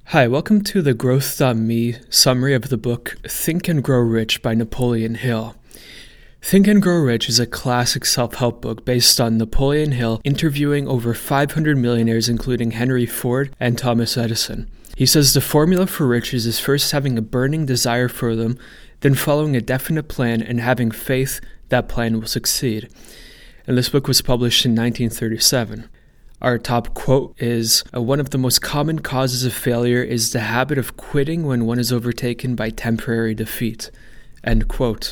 Hi, welcome to the Growth.me summary of the book Think and Grow Rich by Napoleon Hill. Think and Grow Rich is a classic self-help book based on Napoleon Hill interviewing over 500 millionaires including Henry Ford and Thomas Edison. He says the formula for riches is first having a burning desire for them, then following a definite plan and having faith that plan will succeed. And this book was published in 1937. Our top quote is, one of the most common causes of failure is the habit of quitting when one is overtaken by temporary defeat. End quote.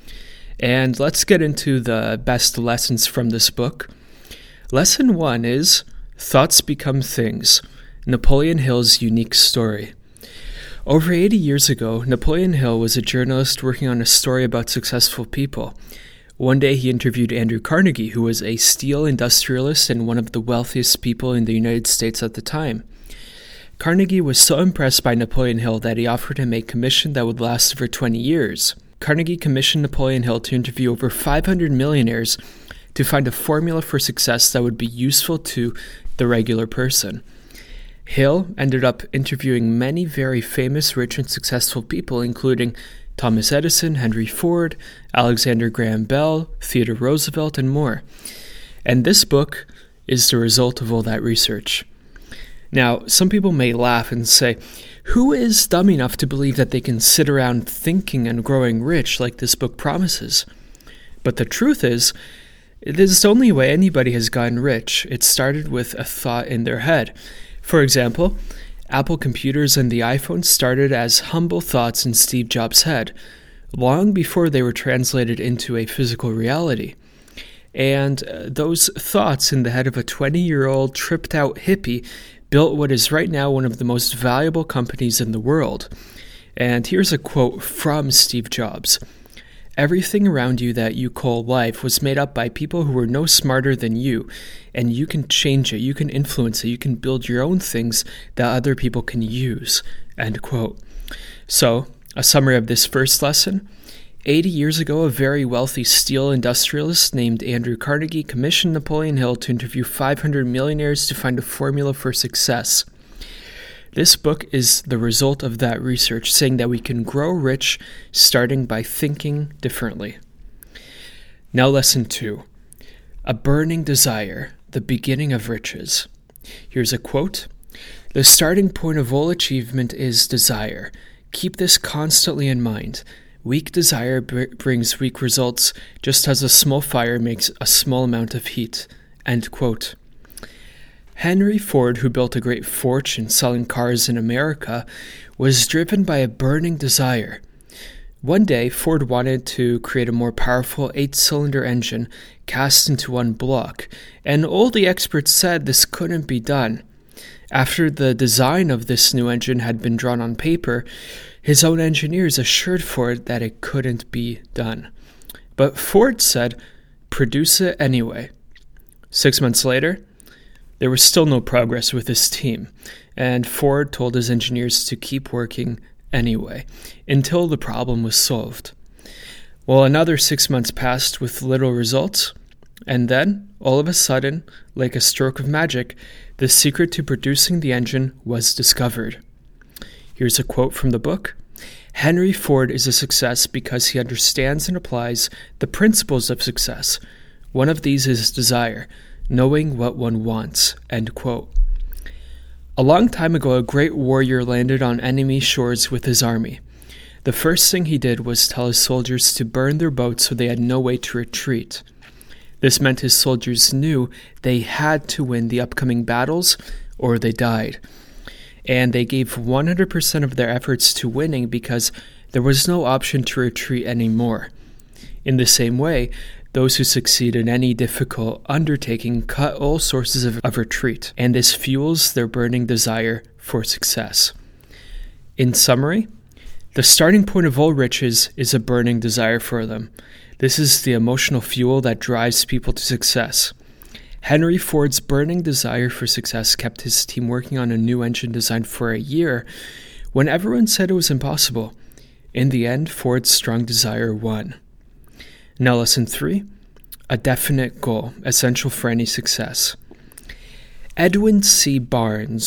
And let's get into the best lessons from this book. Lesson 1 is, thoughts become things. Napoleon Hill's unique story. Over 80 years ago, Napoleon Hill was a journalist working on a story about successful people. One day he interviewed Andrew Carnegie, who was a steel industrialist and one of the wealthiest people in the United States at the time. Carnegie was so impressed by Napoleon Hill that he offered him a commission that would last for 20 years. Carnegie commissioned Napoleon Hill to interview over 500 millionaires to find a formula for success that would be useful to the regular person. Hill ended up interviewing many very famous, rich, and successful people, including Thomas Edison, Henry Ford, Alexander Graham Bell, Theodore Roosevelt, and more. And this book is the result of all that research. Now, some people may laugh and say, who is dumb enough to believe that they can sit around thinking and growing rich like this book promises? But the truth is, this is the only way anybody has gotten rich. It started with a thought in their head. For example, Apple computers and the iPhone started as humble thoughts in Steve Jobs' head, long before they were translated into a physical reality. And those thoughts in the head of a 20-year-old tripped-out hippie built what is right now one of the most valuable companies in the world. And here's a quote from Steve Jobs. Everything around you that you call life was made up by people who were no smarter than you, and you can change it, you can influence it, you can build your own things that other people can use. End quote. So, a summary of this first lesson. 80 years ago, a very wealthy steel industrialist named Andrew Carnegie commissioned Napoleon Hill to interview 500 millionaires to find a formula for success. This book is the result of that research, saying that we can grow rich starting by thinking differently. Now, lesson 2. A burning desire, the beginning of riches. Here's a quote. The starting point of all achievement is desire. Keep this constantly in mind. Weak desire brings weak results, just as a small fire makes a small amount of heat. End quote. Henry Ford, who built a great fortune selling cars in America, was driven by a burning desire. One day, Ford wanted to create a more powerful 8-cylinder engine cast into one block, and all the experts said this couldn't be done. After the design of this new engine had been drawn on paper, his own engineers assured Ford that it couldn't be done. But Ford said, "Produce it anyway." 6 months later, there was still no progress with his team, and Ford told his engineers to keep working anyway, until the problem was solved. Well, another 6 months passed with little results, and then, all of a sudden, like a stroke of magic, the secret to producing the engine was discovered. Here's a quote from the book. Henry Ford is a success because he understands and applies the principles of success. One of these is desire. Knowing what one wants. End quote. A long time ago, a great warrior landed on enemy shores with his army. The first thing he did was tell his soldiers to burn their boats so they had no way to retreat. This meant his soldiers knew they had to win the upcoming battles or they died. And they gave 100% of their efforts to winning because there was no option to retreat anymore. In the same way, those who succeed in any difficult undertaking cut all sources of retreat, and this fuels their burning desire for success. In summary, the starting point of all riches is a burning desire for them. This is the emotional fuel that drives people to success. Henry Ford's burning desire for success kept his team working on a new engine design for a year when everyone said it was impossible. In the end, Ford's strong desire won. Now, lesson 3, a definite goal, essential for any success. Edwin C. Barnes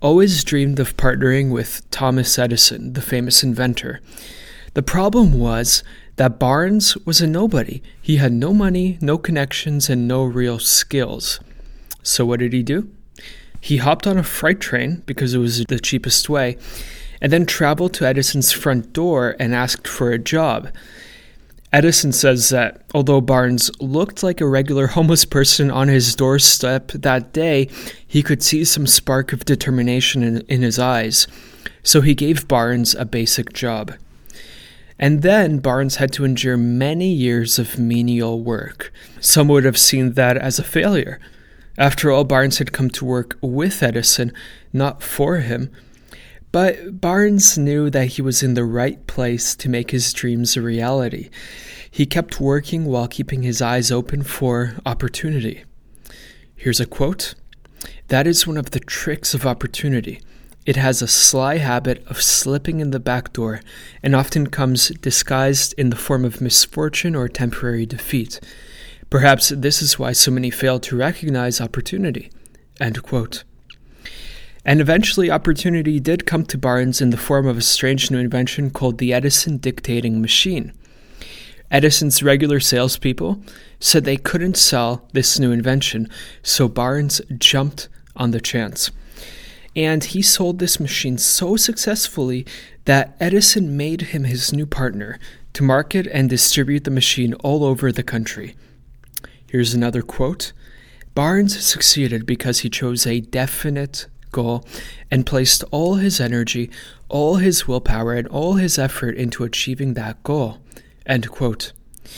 always dreamed of partnering with Thomas Edison, the famous inventor. The problem was that Barnes was a nobody. He had no money, no connections, and no real skills. So what did he do? He hopped on a freight train because it was the cheapest way, and then traveled to Edison's front door and asked for a job. Edison says that although Barnes looked like a regular homeless person on his doorstep that day, he could see some spark of determination in his eyes. So he gave Barnes a basic job. And then Barnes had to endure many years of menial work. Some would have seen that as a failure. After all, Barnes had come to work with Edison, not for him. But Barnes knew that he was in the right place to make his dreams a reality. He kept working while keeping his eyes open for opportunity. Here's a quote. "That is one of the tricks of opportunity. It has a sly habit of slipping in the back door and often comes disguised in the form of misfortune or temporary defeat. Perhaps this is why so many fail to recognize opportunity." End quote. And eventually opportunity did come to Barnes in the form of a strange new invention called the Edison dictating machine. Edison's regular salespeople said they couldn't sell this new invention, so Barnes jumped on the chance. And he sold this machine so successfully that Edison made him his new partner to market and distribute the machine all over the country. Here's another quote. "Barnes succeeded because he chose a definite goal and placed all his energy, all his willpower, and all his effort into achieving that goal." End quote.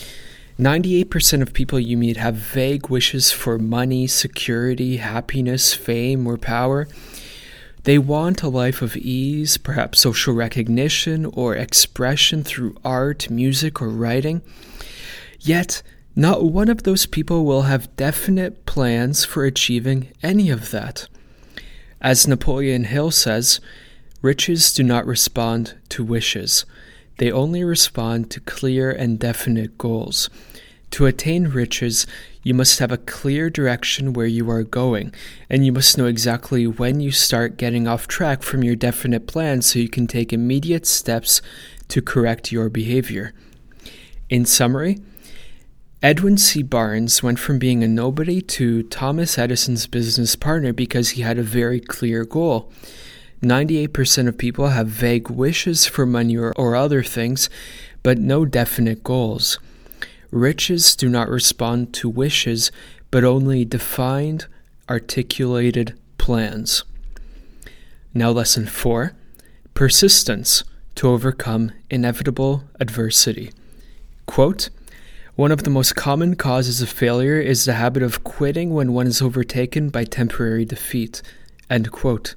98% of people you meet have vague wishes for money, security, happiness, fame, or power. They want a life of ease, perhaps social recognition or expression through art, music, or writing. Yet, not one of those people will have definite plans for achieving any of that. As Napoleon Hill says, riches do not respond to wishes. They only respond to clear and definite goals. To attain riches, you must have a clear direction where you are going, and you must know exactly when you start getting off track from your definite plan so you can take immediate steps to correct your behavior. In summary, Edwin C. Barnes went from being a nobody to Thomas Edison's business partner because he had a very clear goal. 98% of people have vague wishes for money or other things, but no definite goals. Riches do not respond to wishes, but only defined, articulated plans. Now lesson 4, persistence to overcome inevitable adversity. Quote, "One of the most common causes of failure is the habit of quitting when one is overtaken by temporary defeat." End quote.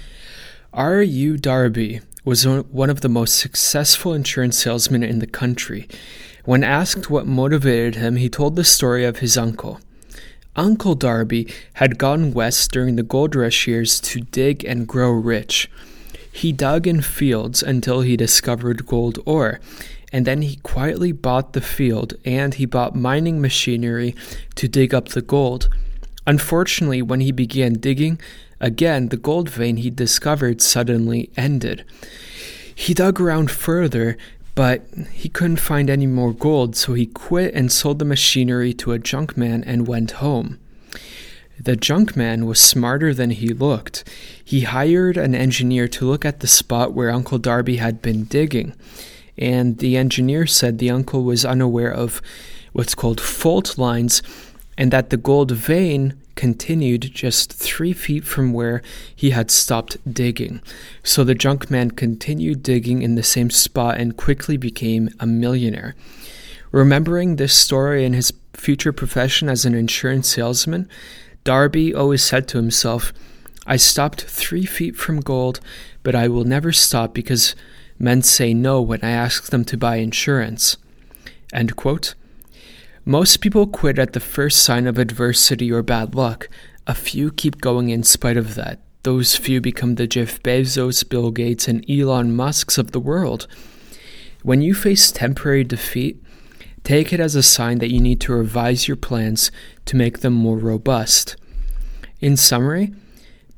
R.U. Darby was one of the most successful insurance salesmen in the country. When asked what motivated him, he told the story of his uncle. Uncle Darby had gone west during the gold rush years to dig and grow rich. He dug in fields until he discovered gold ore, and then he quietly bought the field and he bought mining machinery to dig up the gold. Unfortunately, when he began digging, again, the gold vein he discovered suddenly ended. He dug around further, but he couldn't find any more gold, so he quit and sold the machinery to a junkman and went home. The junkman was smarter than he looked. He hired an engineer to look at the spot where Uncle Darby had been digging, and the engineer said the uncle was unaware of what's called fault lines and that the gold vein continued just 3 feet from where he had stopped digging. So the junkman continued digging in the same spot and quickly became a millionaire. Remembering this story and his future profession as an insurance salesman, Darby always said to himself, "I stopped 3 feet from gold, but I will never stop because men say no when I ask them to buy insurance." End quote. Most people quit at the first sign of adversity or bad luck. A few keep going in spite of that. Those few become the Jeff Bezos, Bill Gates, and Elon Musks of the world. When you face temporary defeat, take it as a sign that you need to revise your plans to make them more robust. In summary,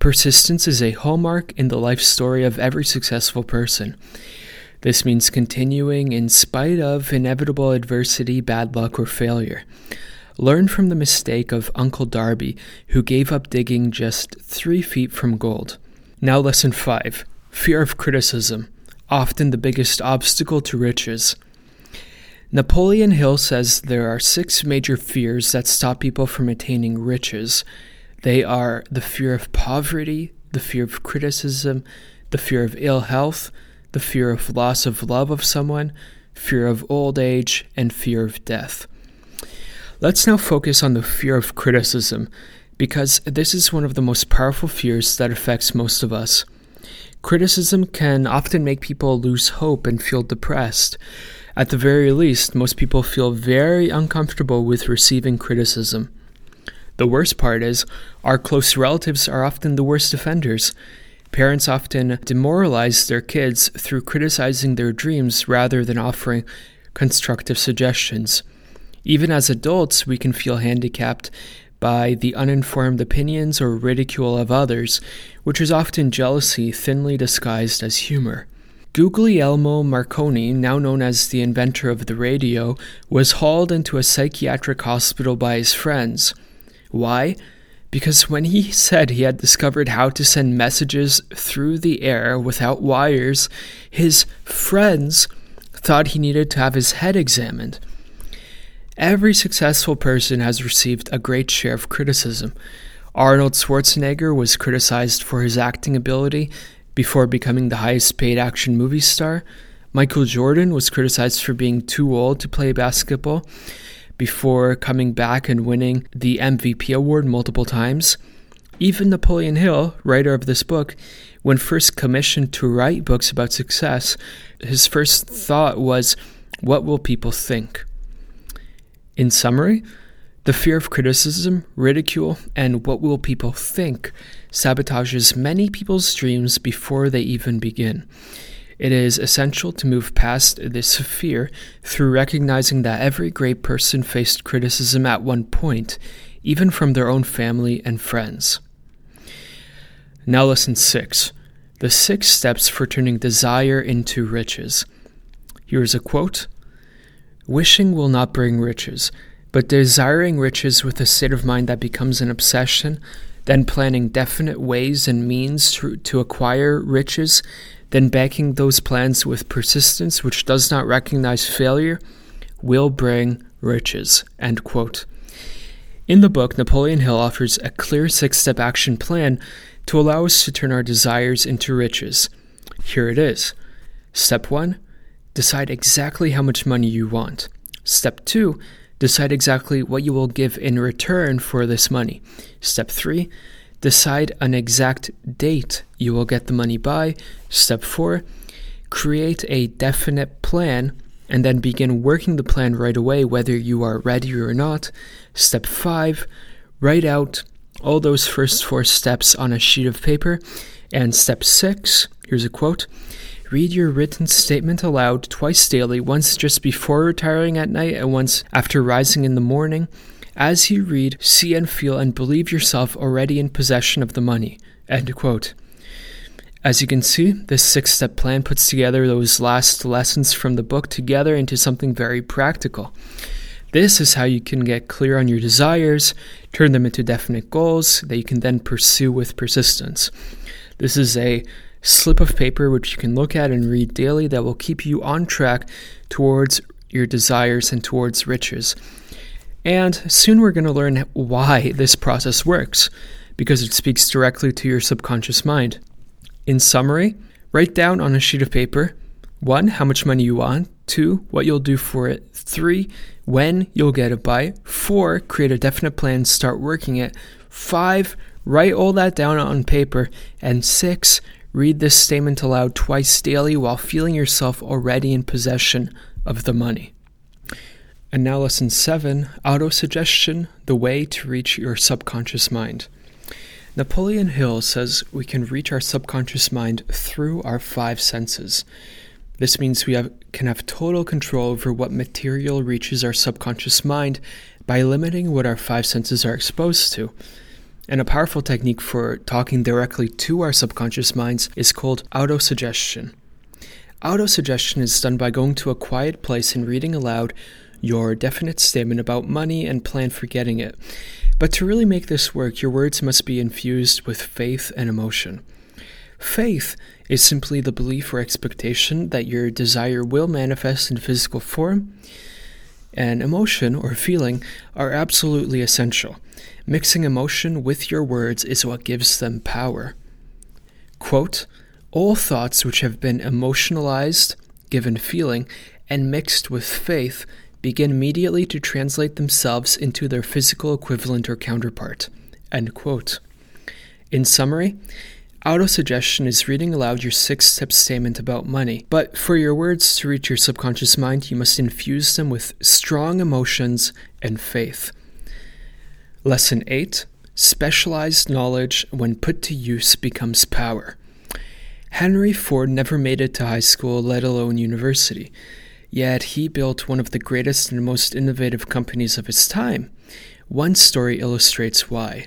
Persistence is a hallmark in the life story of every successful person. This means continuing in spite of inevitable adversity, bad luck, or failure. Learn from the mistake of Uncle Darby, who gave up digging just 3 feet from gold. Now lesson 5. Fear of criticism, often the biggest obstacle to riches. Napoleon Hill says there are 6 major fears that stop people from attaining riches. They are the fear of poverty, the fear of criticism, the fear of ill health, the fear of loss of love of someone, fear of old age, and fear of death. Let's now focus on the fear of criticism, because this is one of the most powerful fears that affects most of us. Criticism can often make people lose hope and feel depressed. At the very least, most people feel very uncomfortable with receiving criticism. The worst part is, our close relatives are often the worst offenders. Parents often demoralize their kids through criticizing their dreams rather than offering constructive suggestions. Even as adults, we can feel handicapped by the uninformed opinions or ridicule of others, which is often jealousy thinly disguised as humor. Guglielmo Marconi, now known as the inventor of the radio, was hauled into a psychiatric hospital by his friends. Why? Because when he said he had discovered how to send messages through the air without wires, his friends thought he needed to have his head examined. Every successful person has received a great share of criticism. Arnold Schwarzenegger was criticized for his acting ability before becoming the highest paid action movie star. Michael Jordan was criticized for being too old to play basketball before coming back and winning the MVP award multiple times. Even Napoleon Hill, writer of this book, when first commissioned to write books about success, his first thought was, what will people think? In summary, the fear of criticism, ridicule, and what will people think sabotages many people's dreams before they even begin. It is essential to move past this fear through recognizing that every great person faced criticism at one point, even from their own family and friends. Now lesson 6. The 6 steps for turning desire into riches. Here's a quote. Wishing will not bring riches, but desiring riches with a state of mind that becomes an obsession, then planning definite ways and means to acquire riches, then backing those plans with persistence which does not recognize failure, will bring riches. End quote. In the book, Napoleon Hill offers a clear 6-step action plan to allow us to turn our desires into riches. Here it is. Step 1. Decide exactly how much money you want. Step 2. Decide exactly what you will give in return for this money. Step 3. Decide an exact date you will get the money by. Step 4. Create a definite plan and then begin working the plan right away whether you are ready or not. Step 5. Write out all those first 4 steps on a sheet of paper. And step 6, here's a quote. Read your written statement aloud twice daily, once just before retiring at night and once after rising in the morning. As you read, see and feel and believe yourself already in possession of the money. End quote. As you can see, this 6-step plan puts together those last lessons from the book together into something very practical. This is how you can get clear on your desires, turn them into definite goals that you can then pursue with persistence. This is a slip of paper which you can look at and read daily that will keep you on track towards your desires and towards riches. And soon we're going to learn why this process works, because it speaks directly to your subconscious mind. In summary, write down on a sheet of paper, 1, how much money you want, 2, what you'll do for it, 3, when you'll get it by, 4, create a definite plan, start working it, 5, write all that down on paper, and 6, read this statement aloud twice daily while feeling yourself already in possession of the money. And now lesson 7, autosuggestion, the way to reach your subconscious mind. Napoleon Hill says we can reach our subconscious mind through our 5 senses. This means we can have total control over what material reaches our subconscious mind by limiting what our 5 senses are exposed to. And a powerful technique for talking directly to our subconscious minds is called autosuggestion. Autosuggestion is done by going to a quiet place and reading aloud your definite statement about money and plan for getting it. But to really make this work, your words must be infused with faith and emotion. Faith is simply the belief or expectation that your desire will manifest in physical form, and emotion or feeling are absolutely essential. Mixing emotion with your words is what gives them power. Quote, "All thoughts which have been emotionalized, given feeling, and mixed with faith begin immediately to translate themselves into their physical equivalent or counterpart." End quote. In summary, autosuggestion is reading aloud your 6-step statement about money, but for your words to reach your subconscious mind, you must infuse them with strong emotions and faith. Lesson 8. Specialized knowledge, when put to use, becomes power. Henry Ford never made it to high school, let alone university. Yet he built one of the greatest and most innovative companies of his time. One story illustrates why.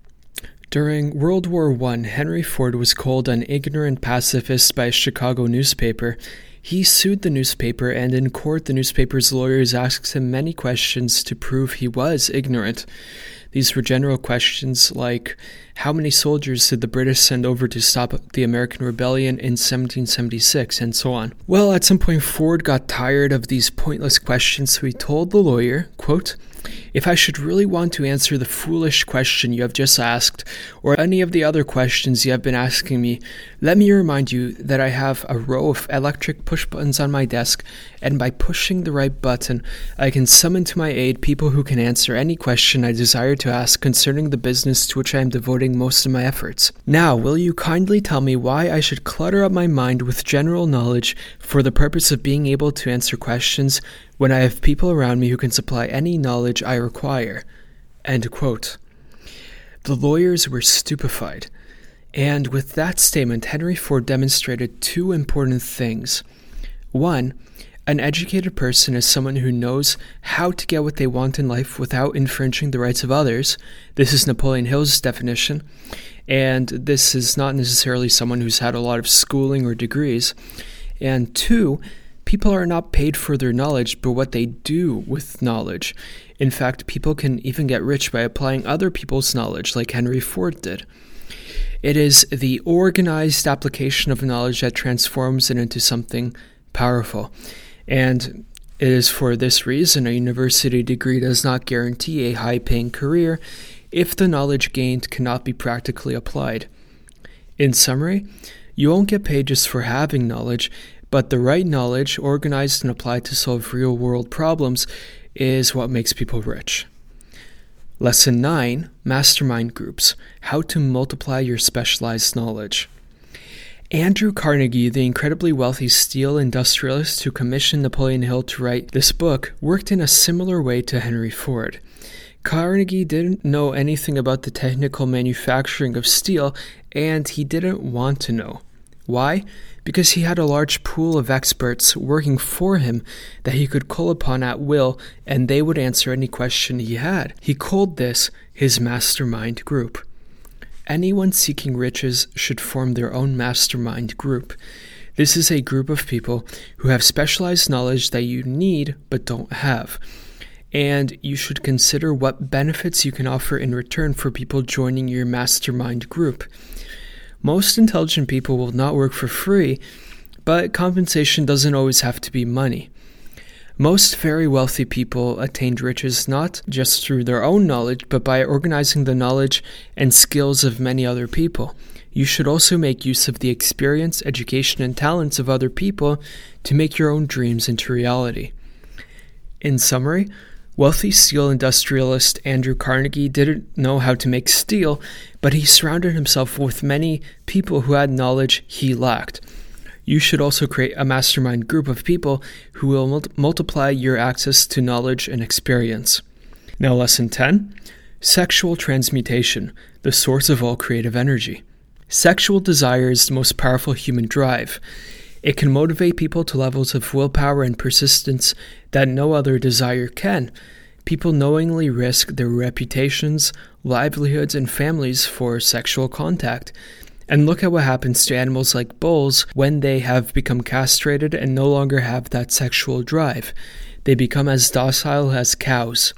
During World War I, Henry Ford was called an ignorant pacifist by a Chicago newspaper. He sued the newspaper, and in court the newspaper's lawyers asked him many questions to prove he was ignorant. These were general questions like, how many soldiers did the British send over to stop the American Rebellion in 1776, and so on. Well, at some point Ford got tired of these pointless questions, so he told the lawyer, quote, "If I should really want to answer the foolish question you have just asked, or any of the other questions you have been asking me, let me remind you that I have a row of electric push buttons on my desk, and by pushing the right button, I can summon to my aid people who can answer any question I desire to ask concerning the business to which I am devoting most of my efforts. Now, will you kindly tell me why I should clutter up my mind with general knowledge for the purpose of being able to answer questions when I have people around me who can supply any knowledge I require?" End quote. The lawyers were stupefied. And with that statement, Henry Ford demonstrated 2 important things. 1, an educated person is someone who knows how to get what they want in life without infringing the rights of others. This is Napoleon Hill's definition. And this is not necessarily someone who's had a lot of schooling or degrees. And 2, people are not paid for their knowledge, but what they do with knowledge. In fact, people can even get rich by applying other people's knowledge, like Henry Ford did. It is the organized application of knowledge that transforms it into something powerful. And it is for this reason a university degree does not guarantee a high-paying career if the knowledge gained cannot be practically applied. In summary, you won't get paid just for having knowledge, but the right knowledge, organized and applied to solve real-world problems, is what makes people rich. Lesson 9, Mastermind Groups, How to Multiply Your Specialized Knowledge. Andrew Carnegie, the incredibly wealthy steel industrialist who commissioned Napoleon Hill to write this book, worked in a similar way to Henry Ford. Carnegie didn't know anything about the technical manufacturing of steel, and he didn't want to know. Why? Because he had a large pool of experts working for him that he could call upon at will, and they would answer any question he had. He called this his mastermind group. Anyone seeking riches should form their own mastermind group. This is a group of people who have specialized knowledge that you need but don't have. And you should consider what benefits you can offer in return for people joining your mastermind group. Most intelligent people will not work for free, but compensation doesn't always have to be money. Most very wealthy people attained riches not just through their own knowledge, but by organizing the knowledge and skills of many other people. You should also make use of the experience, education, and talents of other people to make your own dreams into reality. In summary, wealthy steel industrialist Andrew Carnegie didn't know how to make steel, but he surrounded himself with many people who had knowledge he lacked. You should also create a mastermind group of people who will multiply your access to knowledge and experience. Now, Lesson 10, Sexual Transmutation, the source of all creative energy. Sexual desire is the most powerful human drive. It can motivate people to levels of willpower and persistence that no other desire can. People knowingly risk their reputations, livelihoods, and families for sexual contact. And look at what happens to animals like bulls when they have become castrated and no longer have that sexual drive. They become as docile as cows.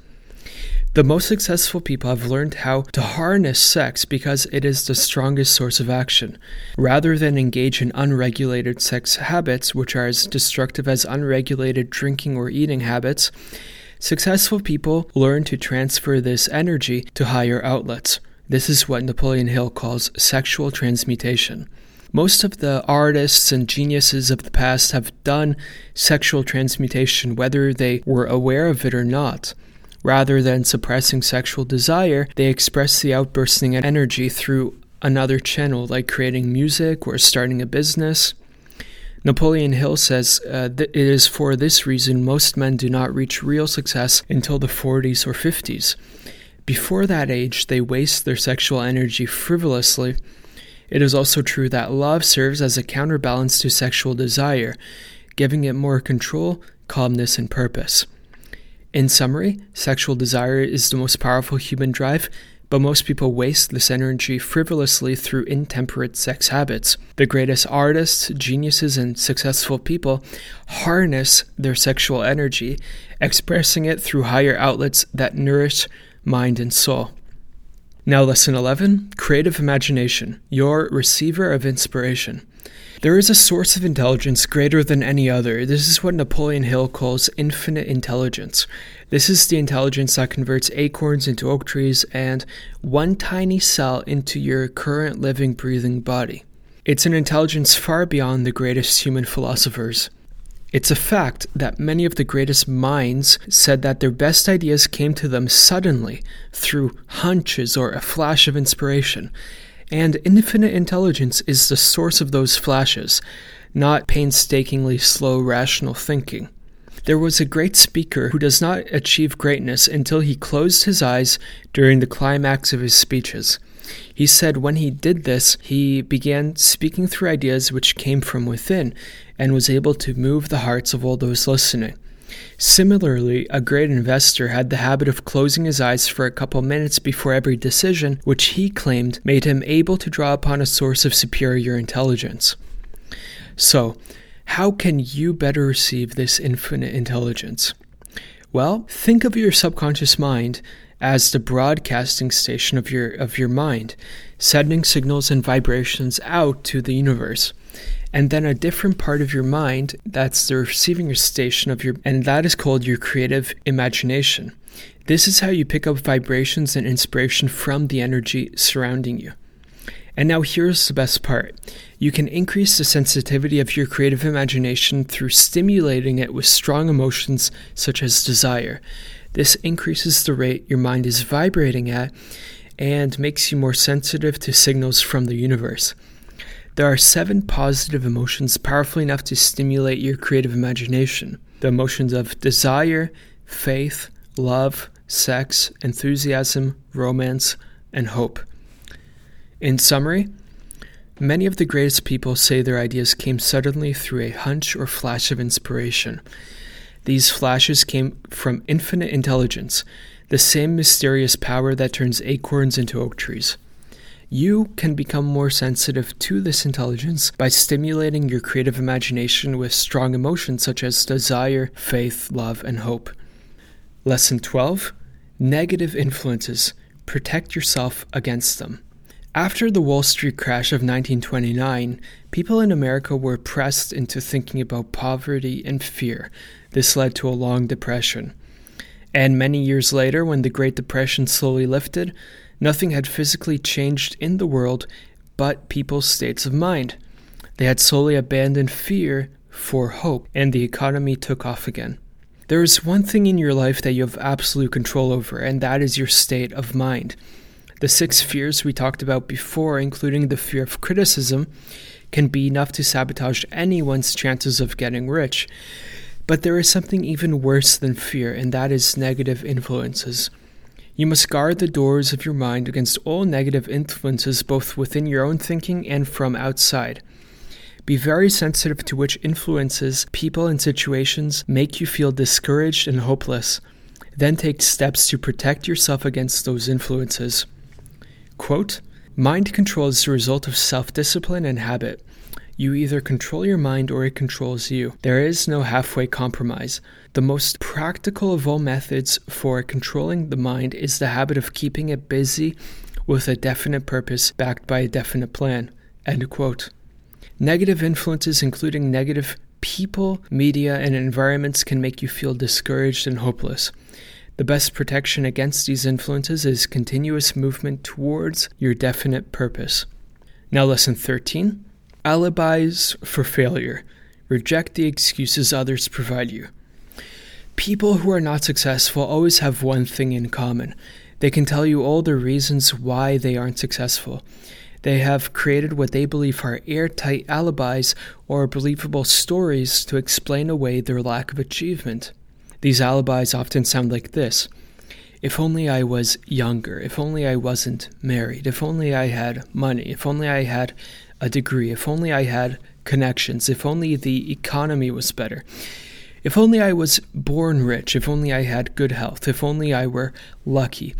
The most successful people have learned how to harness sex because it is the strongest source of action. Rather than engage in unregulated sex habits, which are as destructive as unregulated drinking or eating habits, successful people learn to transfer this energy to higher outlets. This is what Napoleon Hill calls sexual transmutation. Most of the artists and geniuses of the past have done sexual transmutation, whether they were aware of it or not. Rather than suppressing sexual desire, they express the outbursting energy through another channel, like creating music or starting a business. Napoleon Hill says that it is for this reason most men do not reach real success until the 40s or 50s. Before that age, they waste their sexual energy frivolously. It is also true that love serves as a counterbalance to sexual desire, giving it more control, calmness, and purpose. In summary, sexual desire is the most powerful human drive, but most people waste this energy frivolously through intemperate sex habits. The greatest artists, geniuses, and successful people harness their sexual energy, expressing it through higher outlets that nourish mind and soul. Now, lesson 11, creative imagination, your receiver of inspiration. There is a source of intelligence greater than any other. This is what Napoleon Hill calls infinite intelligence. This is the intelligence that converts acorns into oak trees and one tiny cell into your current living, breathing body. It's an intelligence far beyond the greatest human philosophers. It's a fact that many of the greatest minds said that their best ideas came to them suddenly through hunches or a flash of inspiration. And infinite intelligence is the source of those flashes, not painstakingly slow rational thinking. There was a great speaker who does not achieve greatness until he closed his eyes during the climax of his speeches. He said when he did this, he began speaking through ideas which came from within and was able to move the hearts of all those listening. Similarly, a great investor had the habit of closing his eyes for a couple minutes before every decision, which he claimed made him able to draw upon a source of superior intelligence. So, how can you better receive this infinite intelligence? Well, think of your subconscious mind as the broadcasting station of your mind, sending signals and vibrations out to the universe. And then a different part of your mind, that's the receiving station and that is called your creative imagination. This is how you pick up vibrations and inspiration from the energy surrounding you. And now here's the best part. You can increase the sensitivity of your creative imagination through stimulating it with strong emotions such as desire. This increases the rate your mind is vibrating at and makes you more sensitive to signals from the universe. There are 7 positive emotions powerful enough to stimulate your creative imagination. The emotions of desire, faith, love, sex, enthusiasm, romance, and hope. In summary, many of the greatest people say their ideas came suddenly through a hunch or flash of inspiration. These flashes came from infinite intelligence, the same mysterious power that turns acorns into oak trees. You can become more sensitive to this intelligence by stimulating your creative imagination with strong emotions such as desire, faith, love, and hope. Lesson 12, negative influences. Protect yourself against them. After the Wall Street crash of 1929, people in America were pressed into thinking about poverty and fear. This led to a long depression. And many years later, when the Great Depression slowly lifted, nothing had physically changed in the world but people's states of mind. They had slowly abandoned fear for hope, and the economy took off again. There is one thing in your life that you have absolute control over, and that is your state of mind. The 6 fears we talked about before, including the fear of criticism, can be enough to sabotage anyone's chances of getting rich. But there is something even worse than fear, and that is negative influences. You must guard the doors of your mind against all negative influences both within your own thinking and from outside. Be very sensitive to which influences, people, and situations make you feel discouraged and hopeless. Then take steps to protect yourself against those influences. Quote, "Mind control is the result of self-discipline and habit. You either control your mind or it controls you. There is no halfway compromise. The most practical of all methods for controlling the mind is the habit of keeping it busy with a definite purpose backed by a definite plan." End quote. Negative influences, including negative people, media, and environments, can make you feel discouraged and hopeless. The best protection against these influences is continuous movement towards your definite purpose. Now, lesson 13. Alibis for failure. Reject the excuses others provide you. People who are not successful always have one thing in common. They can tell you all the reasons why they aren't successful. They have created what they believe are airtight alibis or believable stories to explain away their lack of achievement. These alibis often sound like this: if only I was younger, if only I wasn't married, if only I had money, if only I had a degree, if only I had connections, if only the economy was better, if only I was born rich, if only I had good health, if only I were lucky.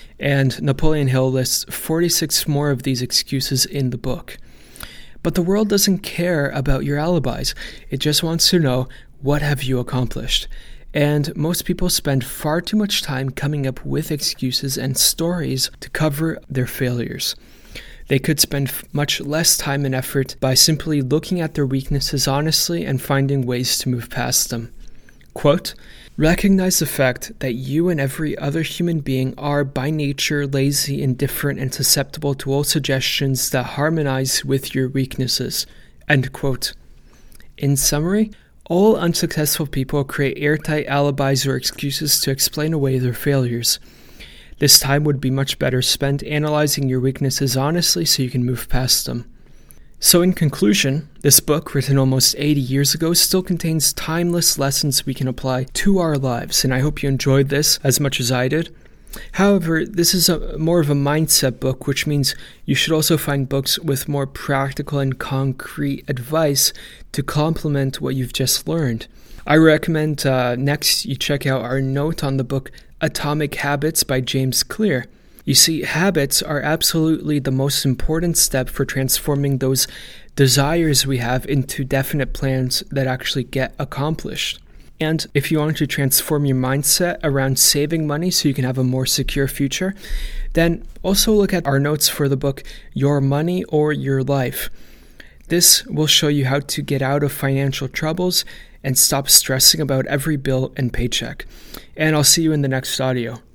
And Napoleon Hill lists 46 more of these excuses in the book. But the world doesn't care about your alibis. It just wants to know, what have you accomplished? And most people spend far too much time coming up with excuses and stories to cover their failures. They could spend much less time and effort by simply looking at their weaknesses honestly and finding ways to move past them. Quote, "Recognize the fact that you and every other human being are by nature lazy, indifferent, and susceptible to all suggestions that harmonize with your weaknesses." End quote. In summary, all unsuccessful people create airtight alibis or excuses to explain away their failures. This time would be much better spent analyzing your weaknesses honestly so you can move past them. So in conclusion, this book, written almost 80 years ago, still contains timeless lessons we can apply to our lives, and I hope you enjoyed this as much as I did. However, this is more of a mindset book, which means you should also find books with more practical and concrete advice to complement what you've just learned. I recommend next you check out our note on the book Atomic Habits by James Clear. You see, habits are absolutely the most important step for transforming those desires we have into definite plans that actually get accomplished. And if you want to transform your mindset around saving money so you can have a more secure future, then also look at our notes for the book Your Money or Your Life. This will show you how to get out of financial troubles and stop stressing about every bill and paycheck. And I'll see you in the next audio.